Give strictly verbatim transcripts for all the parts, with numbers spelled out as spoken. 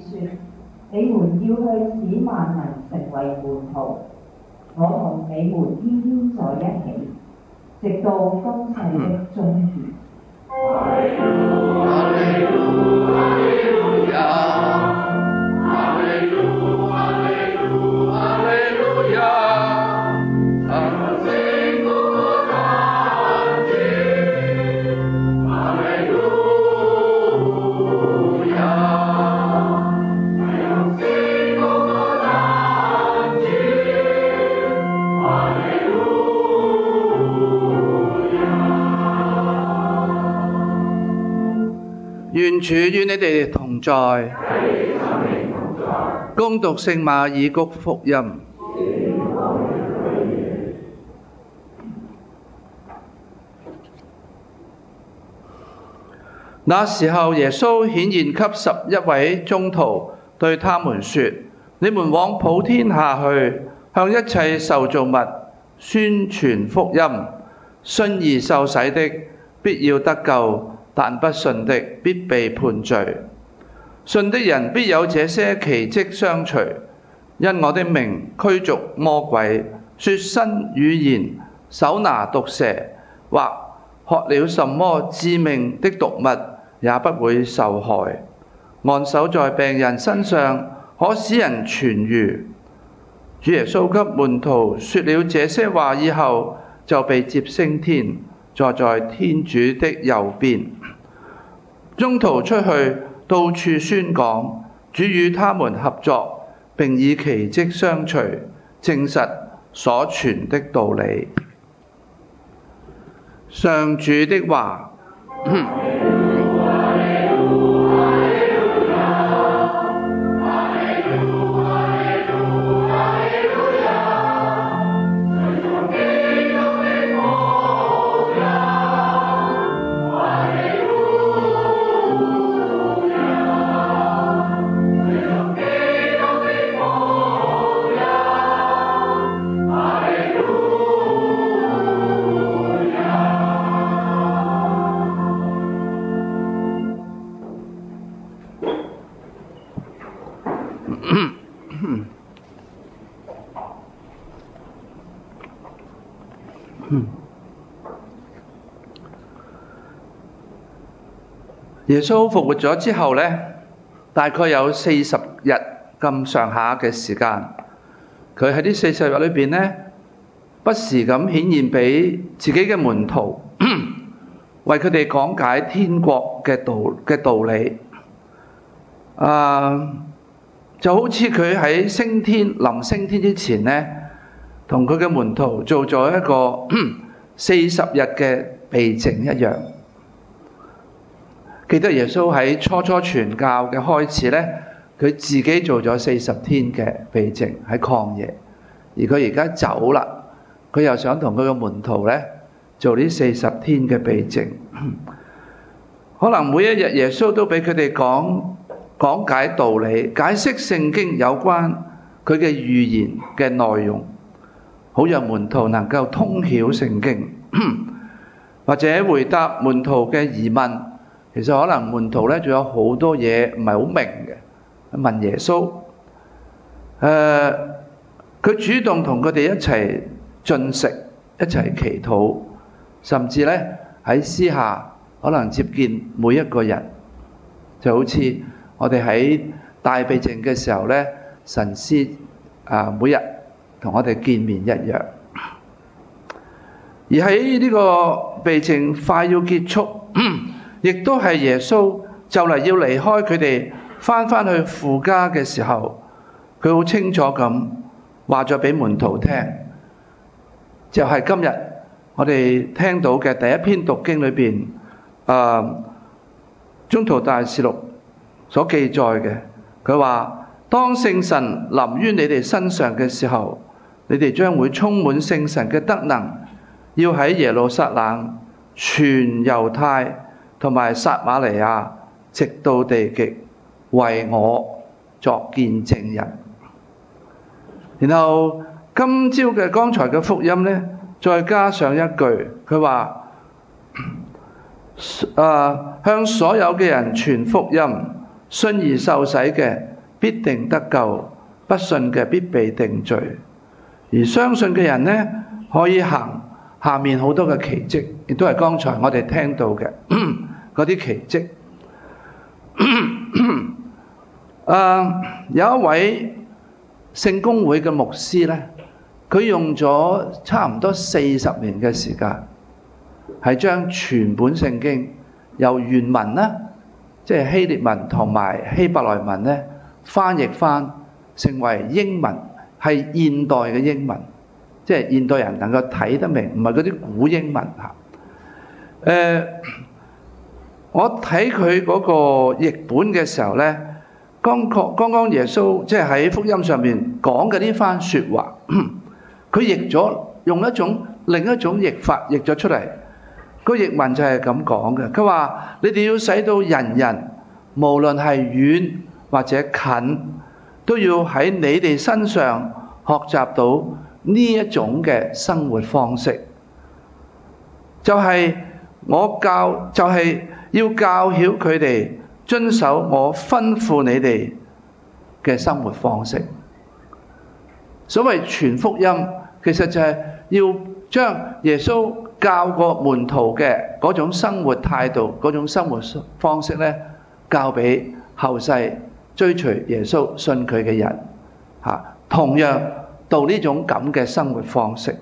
說：你們要去使萬民成為門徒，我同你們天天在一起，直到風世的終結。 願主與你哋同在，恭讀聖馬爾谷福音。那時候，耶穌顯現給十一位宗徒，對他們說：你們往普天下去，向一切受造物宣傳福音。信而受洗的，必要得救；但不信的，必被判罪。信的人必有這些奇蹟相隨，因我的名驅逐魔鬼，說新語言，手拿毒蛇，或喝了什麼致命的毒物，也不會受害。按手在病人身上，可使人痊癒。主耶穌給門徒說了這些話以後，就被接升天，坐在天主的右邊。宗徒出去，到處宣講，主與他們合作，並以奇蹟相隨，證實所傳的道理。上主的話。耶穌復活咗之後呢，大概有四十日咁上下嘅時間，佢喺呢四十日裏邊呢，不時咁顯現俾自己嘅門徒，為佢哋講解天國嘅道嘅道理。啊，就好似佢喺升天臨升天之前呢，同佢嘅門徒做咗一個四十日嘅避靜一樣。記得耶穌喺初初傳教嘅開始呢，佢自己做咗四十天嘅避靜喺曠野，而佢而家走啦，佢又想同佢嘅門徒呢做呢四十天嘅避靜。可能每一日耶穌都俾佢哋講講解道理，解釋聖經有關佢嘅預言嘅內容，好讓門徒能夠通曉聖經，或者回答門徒嘅疑問。其實可能門徒咧仲有好多嘢唔係好明嘅，問耶穌。誒，佢主動同佢哋一齊進食，一齊祈禱，甚至咧喺私下可能接見每一個人，就好似我哋喺大避靜嘅時候咧，神師啊每日同我哋見面一樣。而喺呢個避靜快要結束，亦都係耶穌就嚟要離開佢哋返返去父家嘅時候，佢好清楚咁話咗俾門徒聽，就係今日我哋聽到嘅第一篇讀經裏邊，誒宗徒大事錄所記載嘅。佢話：當聖神臨於你哋身上嘅時候，你哋將會充滿聖神嘅德能，要喺耶路撒冷、全猶太同埋撒瑪利亞，直到地極，為我作見證人。然後今朝嘅剛才嘅福音呢，再加上一句，佢話：誒向所有嘅人傳福音，信而受洗嘅， 必定得救，不信嘅必被定罪。而相信嘅人呢，可以行下面好多嘅奇蹟，亦都係剛才我哋聽到嘅嗰啲奇蹟。呃、有一位聖公會嘅牧師呢，佢用咗差唔多四十年嘅時間，係將全本聖經由原文啦，即係希臘文同埋希伯來文呢，翻譯翻成為英文，係現代嘅英文，即係現代人能夠睇得明，唔係嗰啲古英文嚇。誒、呃，我睇佢嗰個譯本嘅時候呢，剛剛剛剛耶穌即係喺福音上面講嘅呢番説話，佢譯咗用一種另一種譯法譯咗出嚟。個譯文就係咁講嘅，佢話：你哋要使到人人，無論係遠或者近，都要喺你哋身上學習到呢一種嘅生活方式，就係我教，就係要教曉佢哋遵守我吩咐你哋嘅生活方式。所謂傳福音，其實就係要將耶穌教過門徒嘅嗰種生活態度、嗰種生活方式咧，教俾後世追隨耶穌、信佢嘅人嚇，同樣到呢種咁嘅生活方式。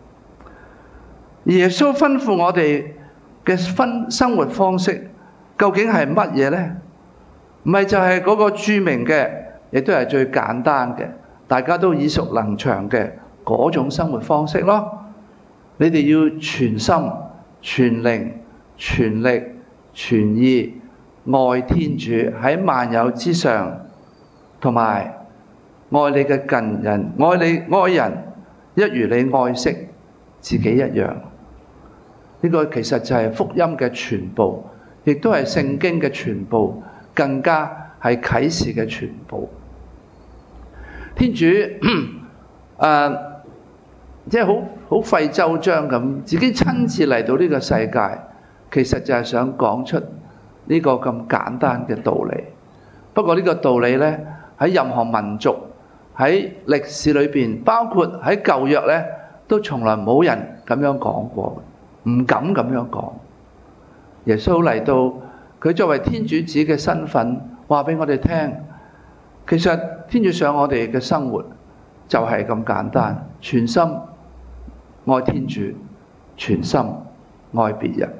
耶穌吩咐我哋嘅分生活方式，究竟係乜嘢呢？唔係就係嗰個著名嘅，亦都係最簡單嘅，大家都耳熟能詳嘅嗰種生活方式咯。你哋要全心、全靈、全力、全意愛天主，喺萬有之上，同埋愛你嘅近人，愛你愛人一如你愛惜自己一樣。呢個其實就係福音嘅全部，亦都係聖經嘅全部，更加係啟示嘅全部。天主誒，即係好好費周章咁，自己親自嚟到呢個世界，其實就係想講出呢個咁簡單嘅道理。不過呢個道理呢，喺任何民族喺歷史裏邊，包括喺舊約呢，都從來冇人咁樣講過，唔敢咁樣講。耶穌嚟到，佢作為天主子嘅身份，話俾我哋聽，其實天主想我哋嘅生活就係咁簡單，全心愛天主，全心愛別人。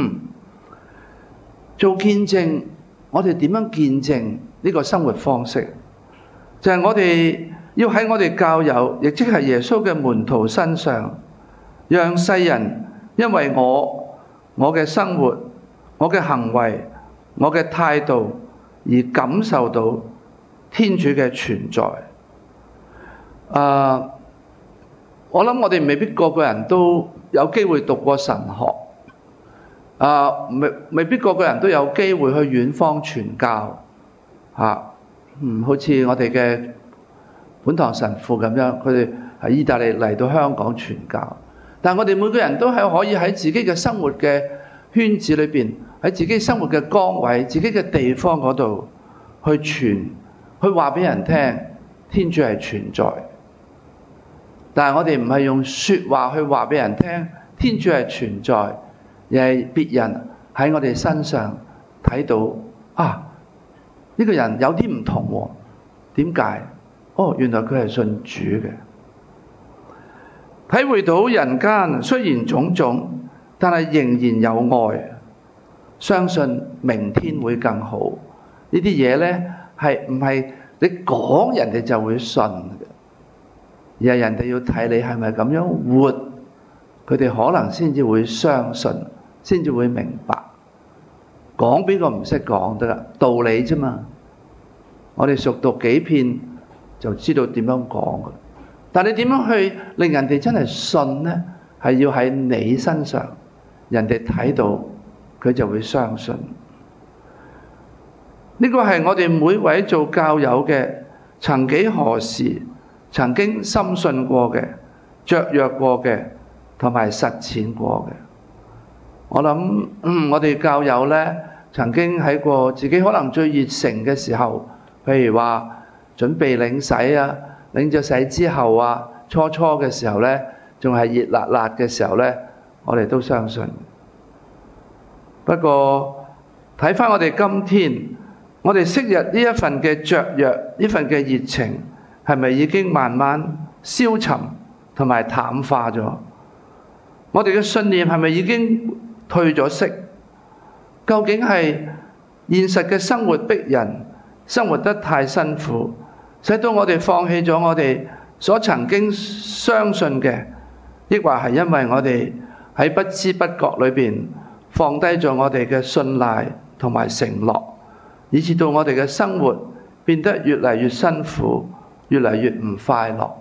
做見證，我哋點樣見證呢個生活方式？就係我哋要喺我哋教友，亦即係耶穌嘅門徒身上，讓世人因為我我嘅生活、我嘅行為、我嘅態度而感受到天主嘅存在。啊，我諗我哋未必個個人都有機會讀過神學，啊，未未必個個人都有機會去遠方傳教，嚇。嗯，好似我哋嘅本堂神父咁樣，佢哋喺意大利嚟到香港傳教。但係我哋每個人都係可以喺自己嘅生活嘅圈子裏邊，喺自己生活嘅崗位、自己嘅地方嗰度去傳，去話俾人聽，天主係存在。但係我哋唔係用説話去話俾人聽，天主係存在，而係別人喺我哋身上睇到啊。呢個人有啲唔同喎，點解？哦，原來佢係信主嘅，體會到人間雖然種種，但係仍然有愛，相信明天會更好。呢啲嘢呢，係唔係你講人哋就會信嘅，而係人哋要睇你係咪咁樣活，佢哋可能先至會相信，先至會明白。講邊個唔識講得啦？道理啫嘛。我哋熟讀幾遍就知道點樣講嘅。但你點樣去令人哋真係信呢？係要喺你身上，人哋睇到佢就會相信。呢個係我哋每位做教友嘅，曾幾何時曾經深信過嘅、雀躍過嘅，同埋實踐過嘅。我諗，嗯，我哋教友呢，曾經喺過自己可能最熱誠嘅時候， 譬如話準備領洗啊，領咗洗之後啊，初初嘅時候呢，仲係熱辣辣嘅時候呢，我哋都相信。不過睇返我哋今天，我哋昔日呢一份嘅雀躍，呢份嘅熱情，係咪已經慢慢消沉同埋淡化咗？我哋嘅信念係咪已經退咗色？究竟係現實嘅生活逼人，生活得太辛苦，使到我哋放棄咗我哋所曾經相信嘅，抑或係因為我哋喺不知不覺裏邊放低咗我哋嘅信賴同埋承諾，以致到我哋嘅生活變得越嚟越辛苦，越嚟越唔快樂。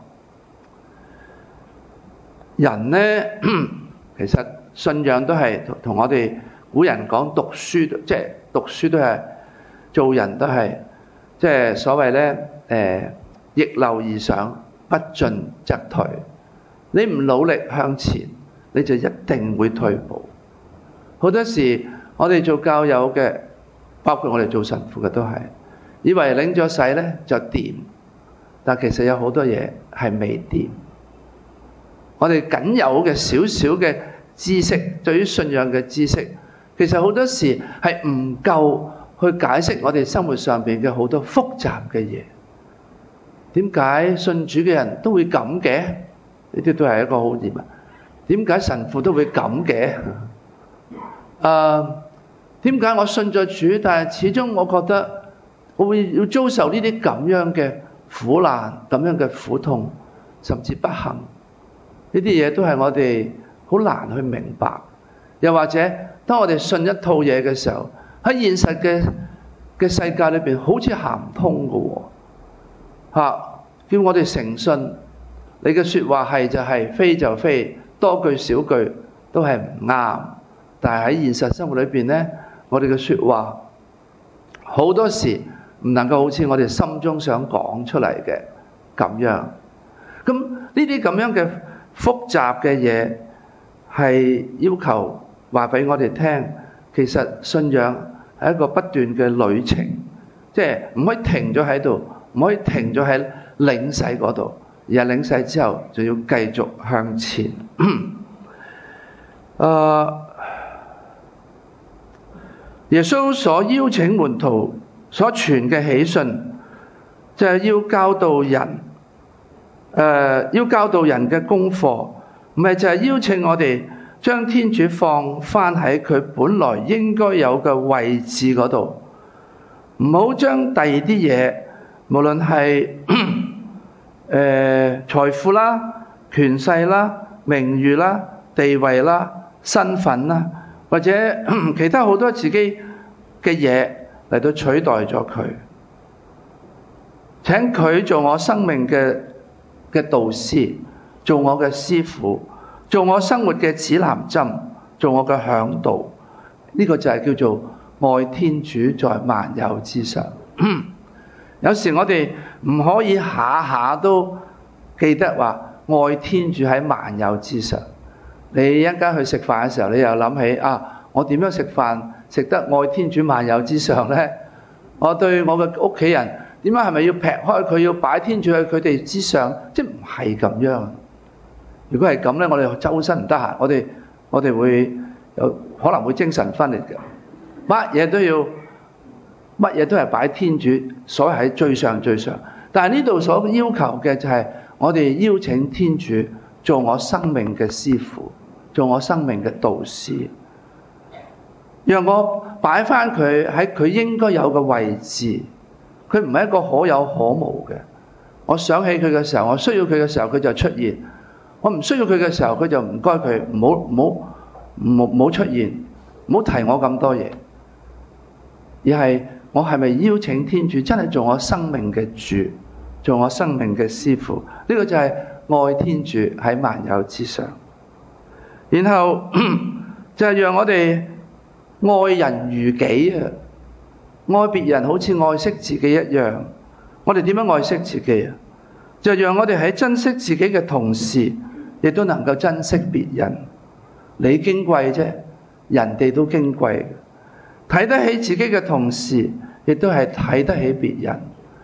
人呢，其實信仰都係同我哋古人講讀書，即係讀書都係做人都係，即係所謂呢，誒逆流而上，不進則退。你唔努力向前，你就一定會退步。好多時我哋做教友嘅，包括我哋做神父嘅都係，以為領咗洗呢就掂，但其實有好多嘢係未掂。我哋僅有嘅少少嘅知識，對於信仰嘅知識，其實好多時係唔夠去解釋我哋生活上邊嘅好多複雜嘅嘢。點解信主嘅人都會咁嘅？呢啲都係一個好疑問。點解神父都會咁嘅？誒，點解我信咗主，但係始終我覺得我會要遭受呢啲咁樣嘅苦難、咁樣嘅苦痛，甚至不幸？呢啲嘢都係我哋好難去明白。又或者當我哋信一套嘢嘅時候，喺現實嘅嘅世界裏邊好似行唔通嘅喎，嚇，叫我哋誠信，你嘅説話係就係，非就非，多句少句都係唔啱。但係喺現實生活裏邊呢，我哋嘅説話好多時唔能夠好似我哋心中想講出嚟嘅咁樣。咁呢啲咁樣嘅複雜嘅嘢，係要求話俾我哋聽，其實信仰係一個不斷嘅旅程，即係唔可以停咗喺度，唔可以停咗喺領洗嗰度，而係領洗之後就要繼續向前。誒，耶穌所邀請門徒所傳嘅喜訊，就係要教導人。誒、呃，要教導人嘅功課，唔係就係邀請我哋將天主放返喺佢本來應該有嘅位置嗰度，唔好將第二啲嘢，無論係誒財富啦、權勢啦、名譽啦、地位啦、身份啦，或者其他好多自己嘅嘢嚟到取代咗佢。請佢做我生命嘅嘅導師，做我嘅師傅，做我生活嘅指南針，做我嘅嚮導。呢、這個就係叫做愛天主在萬有之上。有時我哋唔可以下下都記得話愛天主喺萬有之上。你一陣間去食飯嘅時候，你又諗起啊，我點樣食飯食得愛天主萬有之上呢？我對我嘅屋企人點解係咪要劈開佢，要擺天主喺佢哋之上？即係唔係咁樣？如果係咁呢，我哋周身唔得閒，我哋我哋會有可能會精神分裂嘅。乜嘢都要，乜嘢都係擺天主所喺最上最上。但係呢度所要求嘅就係我哋邀請天主做我生命嘅師傅，做我生命嘅導師，讓我擺翻佢喺佢應該有嘅位置。佢唔係一個可有可無嘅。我想起佢嘅時候，我需要佢嘅時候，佢就出現；我唔需要佢嘅時候，佢就唔該佢，唔好唔好唔好唔好出現，唔好提我咁多嘢。而係我係咪邀請天主真係做我生命嘅主，做我生命嘅師傅？呢個就係愛天主喺萬有之上。然後就係讓我哋愛人如己啊！愛別人好似愛惜自己一樣。我哋點樣愛惜自己啊？就讓我哋喺珍惜自己嘅同時，亦都能夠珍惜別人。你矜貴啫，人哋都矜貴。睇得起自己嘅同時，亦都係睇得起別人。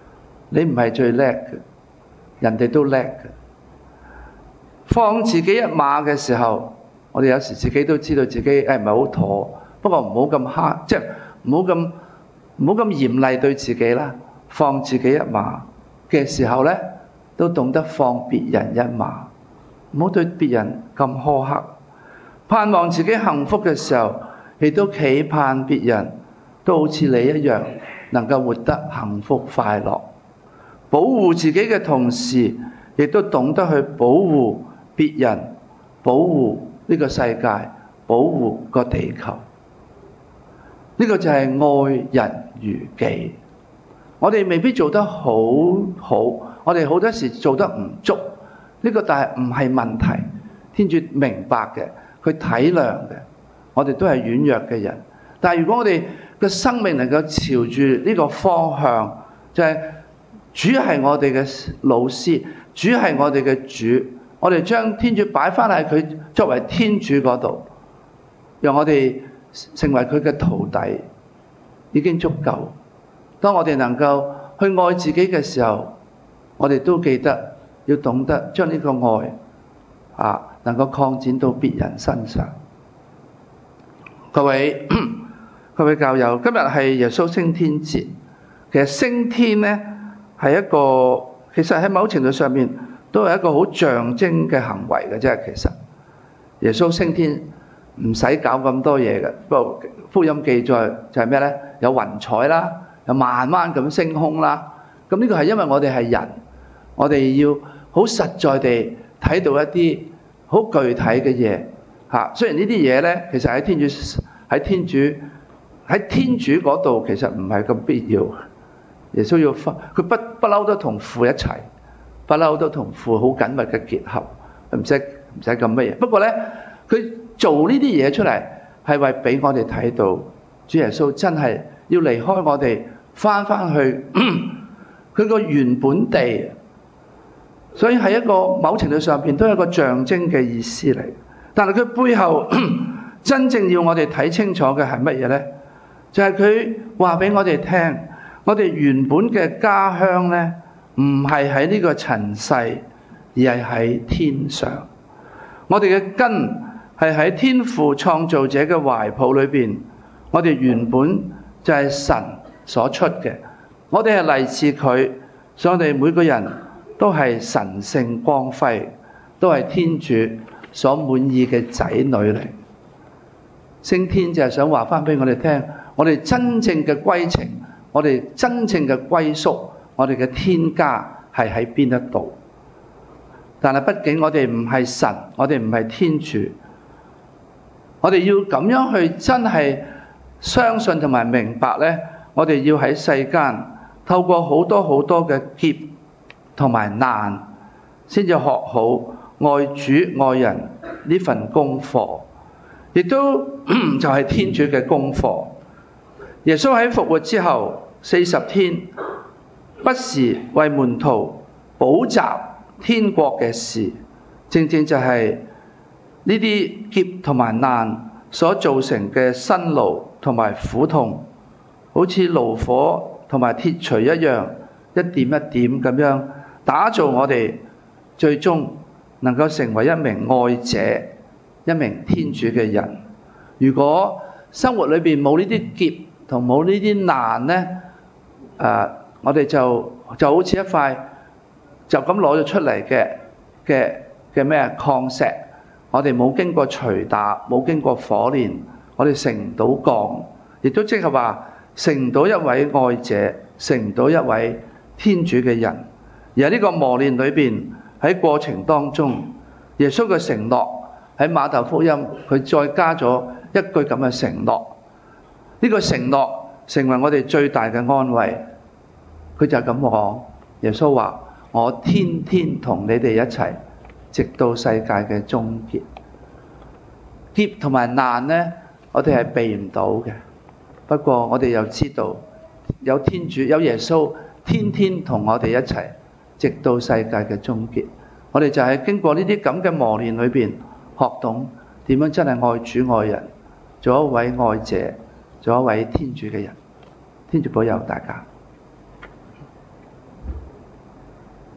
你唔係最叻嘅，人哋都叻嘅。放自己一馬嘅時候，我哋有時自己都知道自己誒唔係好妥，不過唔好咁黑，即係唔好咁唔好咁嚴厲對自己啦。放自己一馬嘅時候咧，都懂得放別人一馬，唔好對別人咁苛刻。盼望自己幸福嘅時候，亦都期盼別人都好似你一樣，能夠活得幸福快樂。保護自己嘅同時，亦都懂得去保護別人，保護呢個世界，保護個地球。呢個就係愛人如己。我哋未必做得好好，我哋好多時做得唔足，呢個但係唔係問題。天主明白嘅，佢體諒嘅，我哋都係軟弱嘅人。但係如果我哋嘅生命能夠朝住呢個方向，就係主係我哋嘅老師，主係我哋嘅主，我哋將天主擺翻喺佢作為天主嗰度，讓我哋成為佢嘅徒弟，已經足夠。當我哋能夠去愛自己嘅時候，我哋都記得要懂得將呢個愛啊，能夠擴展到別人身上。各位各位教友，今日係耶穌升天節。其實升天呢係一個，其實喺某程度上面都係一個好象徵嘅行為嘅啫。其實耶穌升天唔使搞咁多嘢嘅，不過福音記載就係咩呢？有雲彩啦，又慢慢咁升空啦。咁呢個係因為我哋係人，我哋要好實在地睇到一啲好具體嘅嘢嚇。雖然呢啲嘢呢，其實喺天主喺天主喺天主嗰度，其實唔係咁必要。耶穌要分，佢不不嬲都同父一齊，不嬲都同父好緊密嘅結合，唔使唔使咁乜嘢。不過呢，佢做呢啲嘢出嚟係為俾我哋睇到，主耶穌真係要離開我哋，翻翻去佢個原本地。所以喺一個某程度上邊都係一個象徵嘅意思嚟。但係佢背後真正要我哋睇清楚嘅係乜嘢呢？就係佢話俾我哋聽，我哋原本嘅家鄉呢，唔係喺呢個塵世，而係喺天上。我哋嘅根係喺天父創造者嘅懷抱裏邊。我哋原本就係神所出嘅，我哋係嚟自佢，所以我哋每個人都係神聖光輝，都係天主所滿意嘅仔女嚟。升天就係想話翻俾我哋聽，我哋真正嘅歸程，我哋真正嘅歸宿，我哋嘅天家係喺邊一度？但係畢竟我哋唔係神，我哋唔係天主，我哋要咁樣去真係相信同埋明白呢，我哋要喺世間透過好多好多嘅劫同埋難，先至學好愛主愛人呢份功課，亦都就係天主嘅功課。耶穌喺復活之後四十天，不時為門徒補習天國嘅事，正正就係呢啲劫同埋難所造成嘅辛勞同埋苦痛，好似爐火同埋鐵錘一樣，一點一點咁樣打造我哋，最終能夠成為一名愛者，一名天主嘅人。如果生活裏邊冇呢啲劫同冇呢啲難呢，誒，我哋就就好似一塊就咁攞咗出嚟嘅嘅嘅咩礦石，我哋冇經過捶打，冇經過火煉，我哋成唔到鋼，亦都即係話成唔到一位愛者，成唔到一位天主嘅人。而喺呢個磨練裏邊，喺過程當中，耶穌嘅承諾喺馬竇福音，佢再加咗一句咁嘅承諾。呢個承諾成為我哋最大嘅安慰。佢就係咁講，耶穌話：我天天同你哋一齊，直到世界嘅終結。劫同埋難呢，我哋係避唔到嘅。不過我哋又知道，有天主有耶穌，天天同我哋一齊，直到世界嘅終結。我哋就係經過呢啲咁嘅磨練裏邊，學懂點樣真係愛主愛人，做一位愛者，做一位天主嘅人。天主保佑大家。